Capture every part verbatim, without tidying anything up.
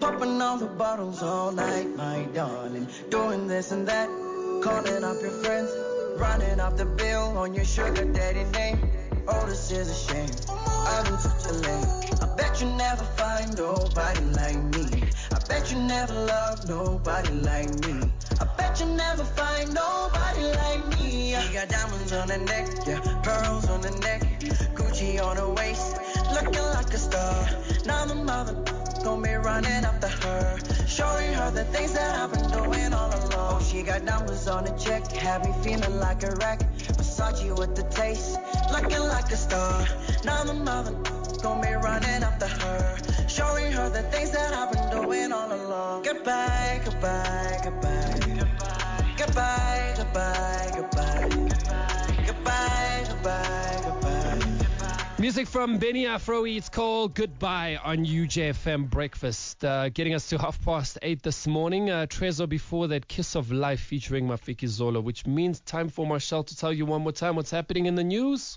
Popping all the bottles all night, my darling. Doing this and that, calling up your friends, running up the bill on your sugar daddy name. Oh, this is a shame. I look such a lame. I bet you never find nobody like me. I bet you never love nobody like me. I bet you never find nobody like me. She got diamonds on her neck, yeah, pearls on her neck, Gucci on her waist, looking like a star. Now the mother gon' be running after her, showing her the things that I've been doing all along. Oh, she got numbers on the check, have me feeling like a wreck. Versace with the taste, looking like a star. Now the mother gon' be running after her, showing her the things that I've been doing all along. Goodbye, goodbye, goodbye, goodbye, goodbye, goodbye, goodbye, goodbye, goodbye, goodbye. Music from Benny Afro, it's called Goodbye on U J F M Breakfast. Uh, getting us to half past eight this morning. Uh, Trezor, before that, Kiss of Life featuring Mafiki Zola, which means time for Marshall to tell you one more time what's happening in the news.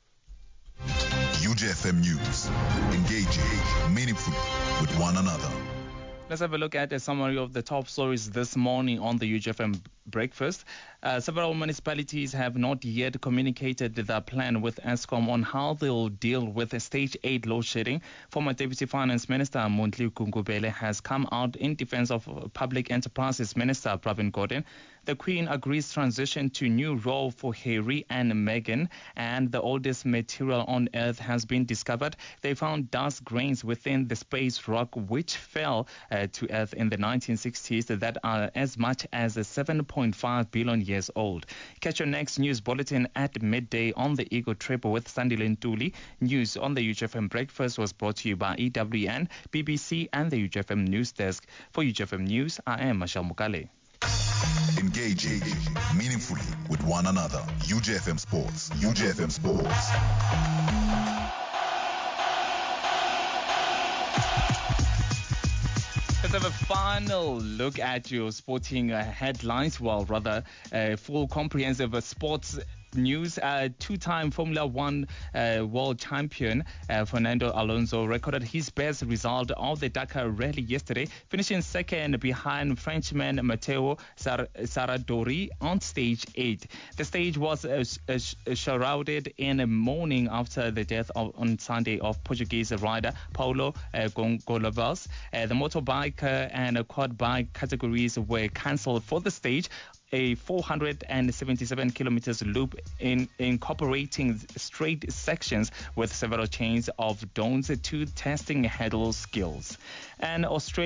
U J F M News, engaging meaningfully with one another. Let's have a look at a summary of the top stories this morning on the U J F M Breakfast. Uh, several municipalities have not yet communicated their plan with Eskom on how they'll deal with stage eight load shedding. Former Deputy Finance Minister Mondli Gungubele has come out in defense of Public Enterprises Minister Pravin Gordhan. The Queen agrees transition to new role for Harry and Meghan, and the oldest material on Earth has been discovered. They found dust grains within the space rock which fell uh, to Earth in the nineteen sixties that are as much as seven point five billion years old. Catch your next news bulletin at midday on the Ego Trip with Sandile Ntuli. News on the U J F M Breakfast was brought to you by E W N, B B C and the U J F M News Desk. For U J F M News, I am Marshall Mukale. Engaging meaningfully with one another. U J F M Sports. U J F M Sports. Let's have a final look at your sporting uh, headlines. Well, rather, uh, full comprehensive uh, sports news. Uh, two-time Formula One uh, world champion uh, Fernando Alonso recorded his best result of the Dakar Rally yesterday, finishing second behind Frenchman Matteo Sar- Saradori on stage eight. The stage was uh, uh, shrouded in mourning after the death of, on Sunday of Portuguese rider Paulo uh, Gonçalves. Uh, the motorbike uh, and quad bike categories were cancelled for the stage. A four hundred seventy-seven kilometers loop in incorporating straight sections with several chains of domes to testing handle skills. And Australia